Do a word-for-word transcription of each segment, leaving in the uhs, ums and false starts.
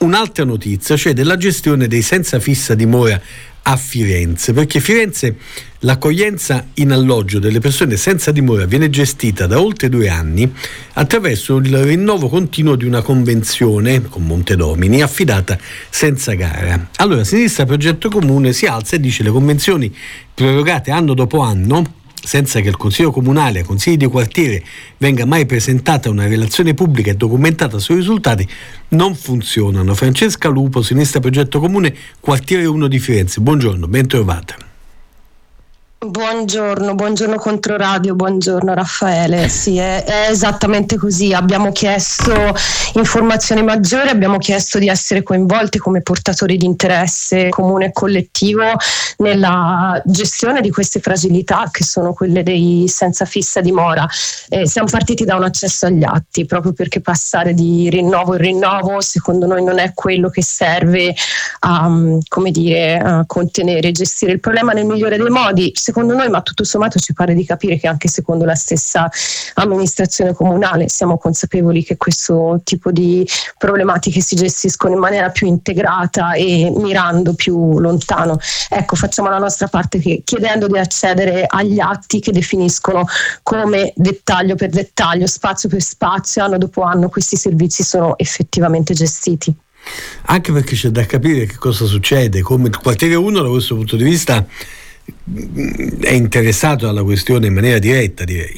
un'altra notizia, cioè della gestione dei senza fissa dimora a Firenze, perché Firenze l'accoglienza in alloggio delle persone senza dimora viene gestita da oltre due anni attraverso il rinnovo continuo di una convenzione con Montedomini affidata senza gara. Allora Sinistra Progetto Comune si alza e dice: le convenzioni prorogate anno dopo anno senza che il Consiglio Comunale e i Consigli di quartiere venga mai presentata una relazione pubblica e documentata sui risultati, non funzionano. Francesca Lupo, Sinistra Progetto Comune, quartiere uno di Firenze. Buongiorno, ben trovata. Buongiorno, buongiorno Controradio, buongiorno Raffaele. Sì, è, è esattamente così. Abbiamo chiesto informazioni maggiori, abbiamo chiesto di essere coinvolti come portatori di interesse comune e collettivo nella gestione di queste fragilità che sono quelle dei senza fissa dimora. Eh, siamo partiti da un accesso agli atti, proprio perché passare di rinnovo in rinnovo secondo noi non è quello che serve a, come dire, a contenere e gestire il problema nel migliore dei modi. Secondo noi, ma tutto sommato ci pare di capire che anche secondo la stessa amministrazione comunale siamo consapevoli che questo tipo di problematiche si gestiscono in maniera più integrata e mirando più lontano. Ecco, facciamo la nostra parte chiedendo di accedere agli atti che definiscono come dettaglio per dettaglio, spazio per spazio, anno dopo anno questi servizi sono effettivamente gestiti. Anche perché c'è da capire che cosa succede, come il quartiere uno da questo punto di vista è interessato alla questione in maniera diretta, direi.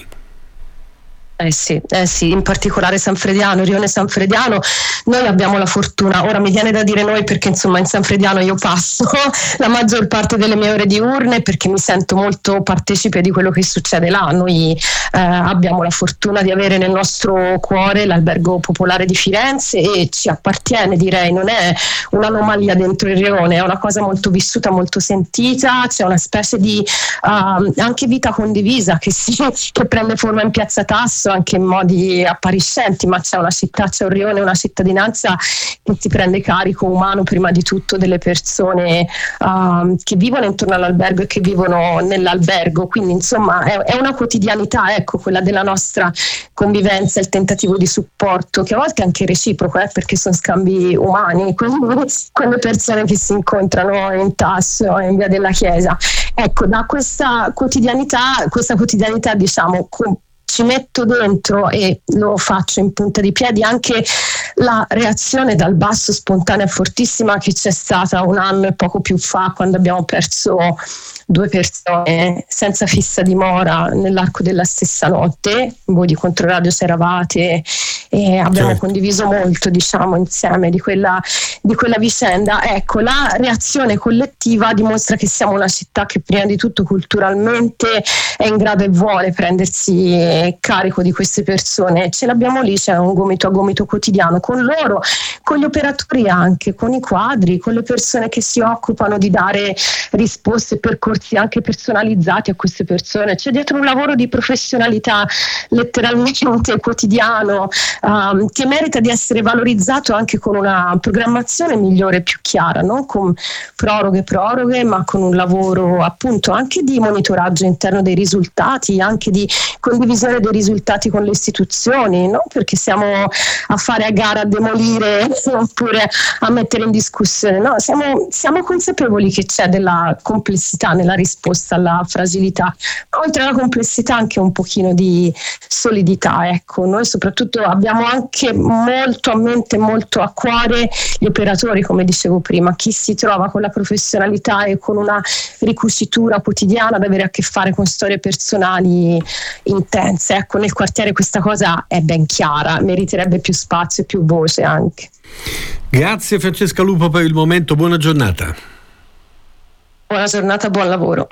Eh sì, eh sì, in particolare Sanfrediano, Rione Sanfrediano. Noi abbiamo la fortuna, ora mi viene da dire noi perché insomma in Sanfrediano io passo la maggior parte delle mie ore diurne perché mi sento molto partecipe di quello che succede là. Noi eh, abbiamo la fortuna di avere nel nostro cuore l'albergo popolare di Firenze e ci appartiene, direi, non è un'anomalia dentro il Rione, è una cosa molto vissuta, molto sentita, c'è una specie di uh, anche vita condivisa che, si, che prende forma in Piazza Tasso anche in modi appariscenti, ma c'è una città, c'è un rione, una cittadinanza che si prende carico umano prima di tutto delle persone uh, che vivono intorno all'albergo e che vivono nell'albergo, quindi insomma è, è una quotidianità, ecco, quella della nostra convivenza, il tentativo di supporto che a volte è anche reciproco, eh, perché sono scambi umani, quindi quelle persone che si incontrano in Tasso in via della Chiesa. Ecco, da questa quotidianità, questa quotidianità diciamo com- ci metto dentro e lo faccio in punta di piedi anche la reazione dal basso spontanea e fortissima che c'è stata un anno e poco più fa quando abbiamo perso due persone senza fissa dimora nell'arco della stessa notte. Voi di Controradio c'eravate e abbiamo certo. condiviso molto, diciamo, insieme di quella, di quella vicenda. Ecco, la reazione collettiva dimostra che siamo una città che prima di tutto culturalmente è in grado e vuole prendersi carico di queste persone. Ce l'abbiamo lì, c'è un gomito a gomito quotidiano con loro, con gli operatori anche, con i quadri, con le persone che si occupano di dare risposte e percorsi anche personalizzati a queste persone. C'è dietro un lavoro di professionalità letteralmente quotidiano um, che merita di essere valorizzato anche con una programmazione migliore e più chiara, non con proroghe proroghe, ma con un lavoro appunto anche di monitoraggio interno dei risultati, anche di condivisione dei risultati con le istituzioni, non perché siamo a fare a gara a demolire oppure a mettere in discussione, no, siamo, siamo consapevoli che c'è della complessità nella risposta alla fragilità, oltre alla complessità anche un pochino di solidità. Ecco, noi soprattutto abbiamo anche molto a mente, molto a cuore gli operatori, come dicevo prima, chi si trova con la professionalità e con una ricucitura quotidiana ad avere a che fare con storie personali intense. Ecco, nel quartiere questa cosa è ben chiara, meriterebbe più spazio e più voce anche. Grazie Francesca Lupo per il momento, buona giornata. Buona giornata, buon lavoro.